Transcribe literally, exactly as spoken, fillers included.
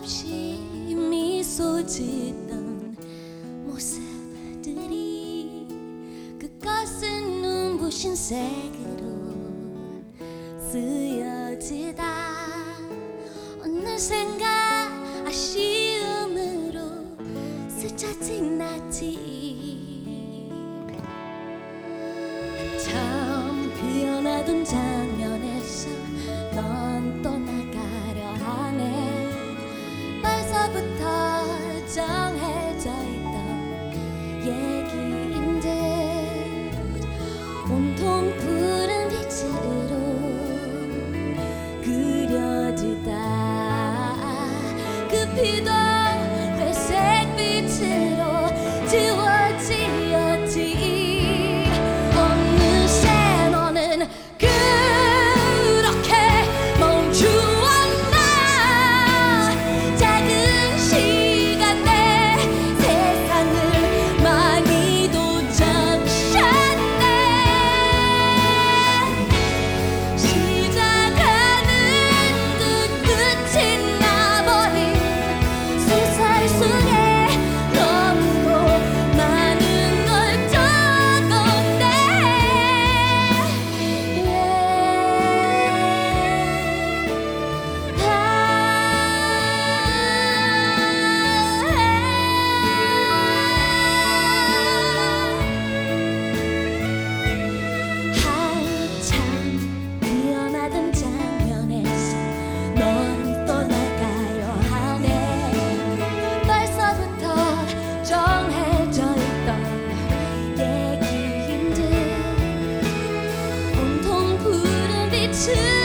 없이 미소 짓던 모습들이 그것은 눈부신 색으로 쓰여지다 어느샌가 아쉬움으로 스쳐 지나지. 처음 피어나던 장면에서 넌 떠나가려 하네. 벌써부터 정해져 있던 얘기인데 온통 푸른 빛으로 그려지다 그 피도 회색 빛으로 지워지었지. 어느새 너는 그렇게 멈추었나. 작은 시간에 세상을 많이도 적셨네. 시작하는 듯 끝이 나버린 세상 속에 너무도 많은 걸 적었네. 한참 피어나던 장면에서 넌 떠나가려 하네. 벌써부터 정해져 있던 얘기인 듯 온통 푸른 빛을